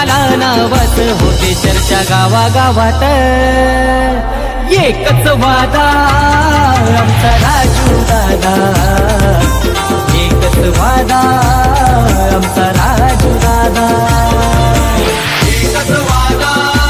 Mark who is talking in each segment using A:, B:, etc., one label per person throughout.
A: आला नावस होते चर्चा गावागावात एकच वादा आमचा राजू दादा एकच वादा आमचा राजू दादा एकच वादा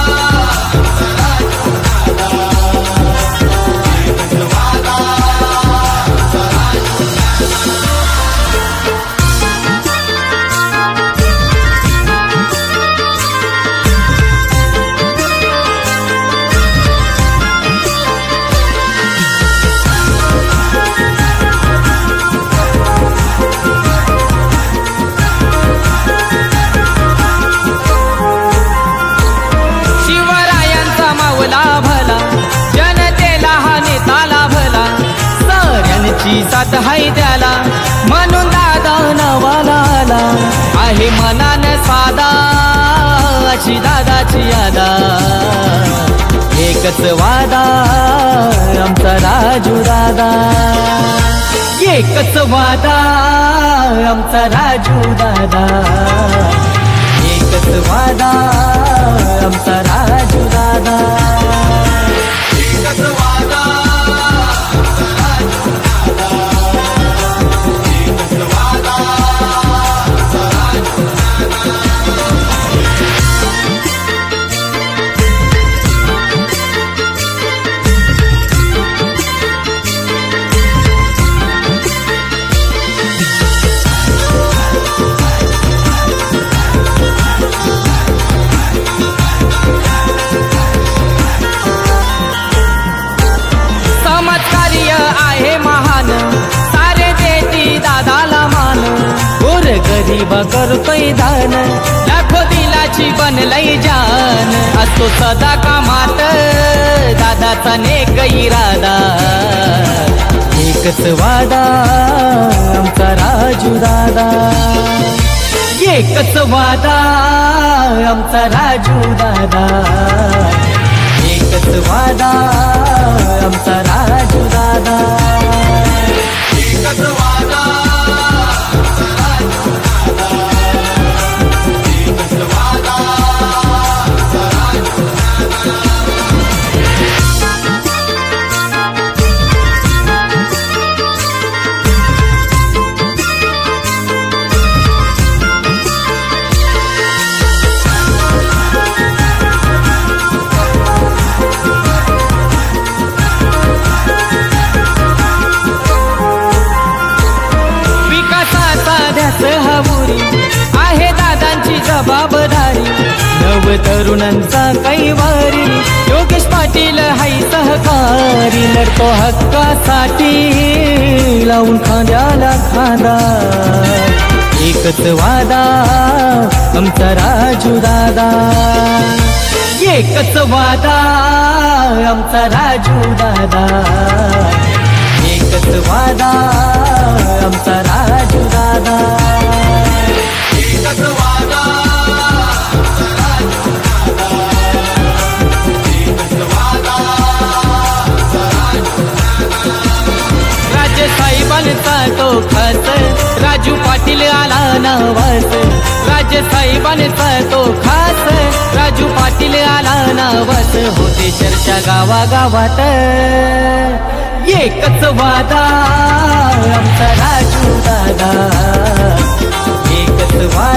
A: साथ हाय त्याला म्हणून दादा नवाला आला आहे मनान साधा अशी दादाची यादा एकच वादा आमचा राजू दादा एकच वादा आमचा राजू दादा एकच वादा आमचा राजू दादा एकच वादा गरीब करतोय दान लाखो दिलाची बनलय जान असतो सदा कामात दादाचा नेक इरादा एकच वादा आमचा राजू दादा एकच वादा आमचा राजू दादा एकच वादा आमचा राजू दादा एकच वादा आहे दादांची जबाबदारी नव तरुणांचा कैवारी योगेश पाटील हाय सहकारी लढतो हक्कासाठी लावून खांद्याला खांदा एकच वादा आमचा राजू दादा एकच वादा आमचा राजू दादा एकच वादा आमचा राजू दादा एकच वादा राज्य साहेबांचा तो खास राजू पाटील आला नावास राज्य साहेबांचा तो खास राजू पाटील आला नावास होते चर्चा गावागावात एकच वादा आमचा राजू दादा एकच वादा